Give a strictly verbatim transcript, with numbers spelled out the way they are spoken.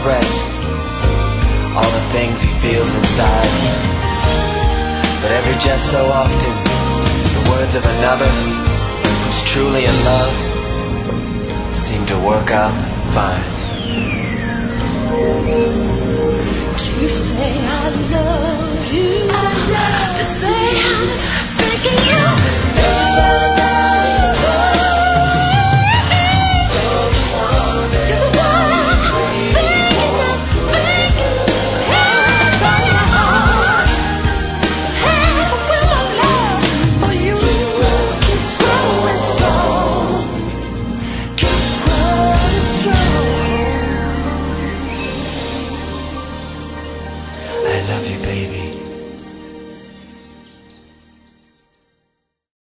express all the things he feels inside. But every just so often, the words of another who's truly in love seem to work out fine. To say I love you, I love to say I'm thinking you.